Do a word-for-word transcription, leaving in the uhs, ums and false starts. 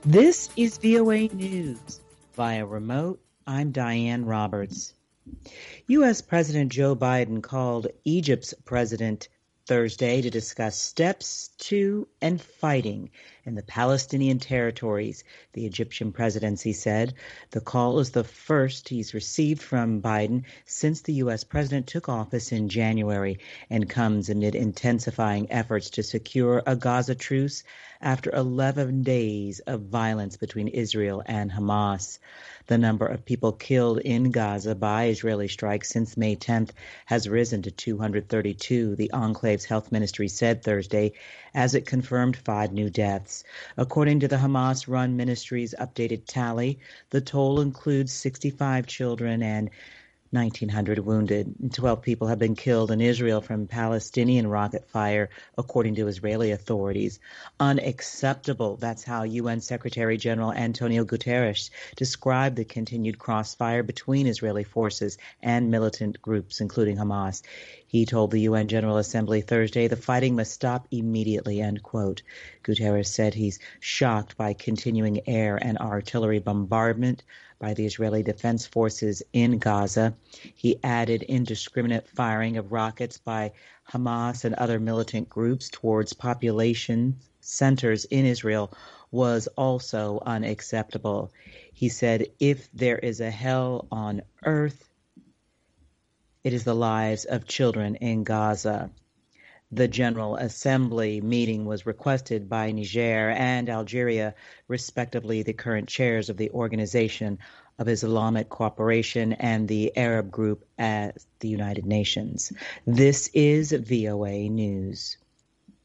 This is V O A News. Via remote, I'm Diane Roberts. U S. President Joe Biden called Egypt's president Thursday to discuss steps to and fighting in the Palestinian territories, the Egyptian presidency said. The call is the first he's received from Biden since the U S president took office in January and comes amid intensifying efforts to secure a Gaza truce after eleven days of violence between Israel and Hamas. The number of people killed in Gaza by Israeli strikes since May tenth has risen to two hundred thirty-two, the enclave's health ministry said Thursday, as it confirmed five new deaths. According to the Hamas-run ministry's updated tally, the toll includes sixty-five children and nineteen hundred wounded. twelve people have been killed in Israel from Palestinian rocket fire, according to Israeli authorities. Unacceptable. That's how U N Secretary General Antonio Guterres described the continued crossfire between Israeli forces and militant groups, including Hamas. He told the U N General Assembly Thursday the fighting must stop immediately, end quote. Guterres said he's shocked by continuing air and artillery bombardment by the Israeli Defense Forces in Gaza. He added indiscriminate firing of rockets by Hamas and other militant groups towards population centers in Israel was also unacceptable. He said, if there is a hell on earth, it is the lives of children in Gaza. The General Assembly meeting was requested by Niger and Algeria, respectively, the current chairs of the Organization of Islamic Cooperation and the Arab Group at the United Nations. This is V O A News.